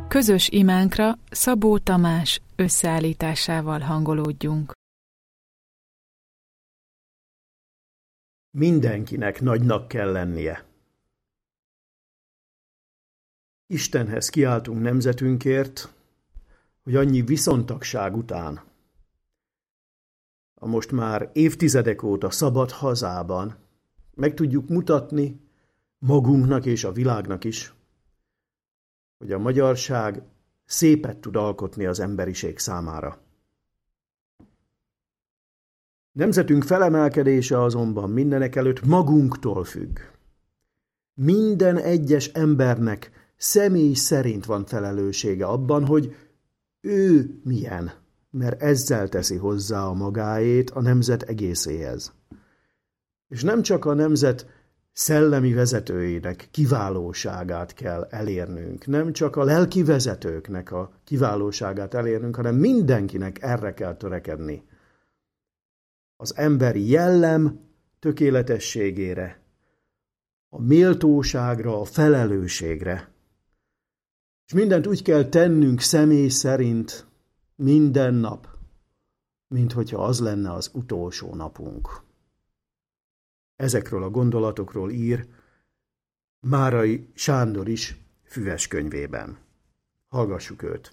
Közös imánkra Szabó Tamás összeállításával hangolódjunk. Mindenkinek nagynak kell lennie. Istenhez kiáltunk nemzetünkért, hogy annyi viszontagság után, a most már évtizedek óta szabad hazában meg tudjuk mutatni magunknak és a világnak is, hogy a magyarság szépet tud alkotni az emberiség számára. Nemzetünk felemelkedése azonban mindenekelőtt magunktól függ. Minden egyes embernek személy szerint van felelőssége abban, hogy ő milyen, mert ezzel teszi hozzá a magáét a nemzet egészéhez. És nem csak a nemzet szellemi vezetőinek kiválóságát kell elérnünk, nem csak a lelki vezetőknek a kiválóságát elérnünk, hanem mindenkinek erre kell törekedni. Az emberi jellem tökéletességére, a méltóságra, a felelősségre. És mindent úgy kell tennünk személy szerint minden nap, mint hogyha az lenne az utolsó napunk. Ezekről a gondolatokról ír Márai Sándor is füves könyvében. Hallgassuk őt.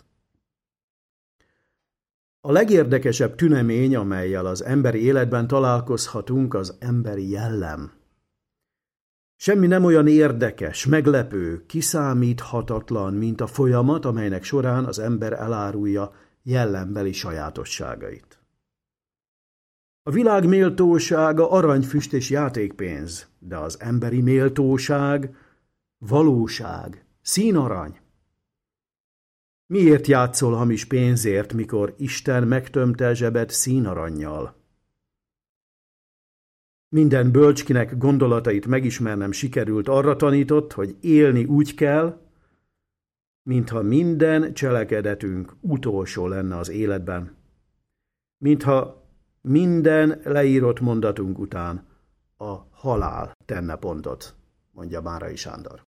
A legérdekesebb tünemény, amellyel az emberi életben találkozhatunk, az emberi jellem. Semmi nem olyan érdekes, meglepő, kiszámíthatatlan, mint a folyamat, amelynek során az ember elárulja jellembeli sajátosságait. A világ méltósága aranyfüst és játékpénz, de az emberi méltóság valóság, színarany. Miért játszol hamis pénzért, mikor Isten megtömte zsebed színarannyal? Minden bölcskinek gondolatait megismernem sikerült, arra tanított, hogy élni úgy kell, mintha minden cselekedetünk utolsó lenne az életben. Mintha minden leírott mondatunk után a halál tenne pontot, mondja Márai Sándor.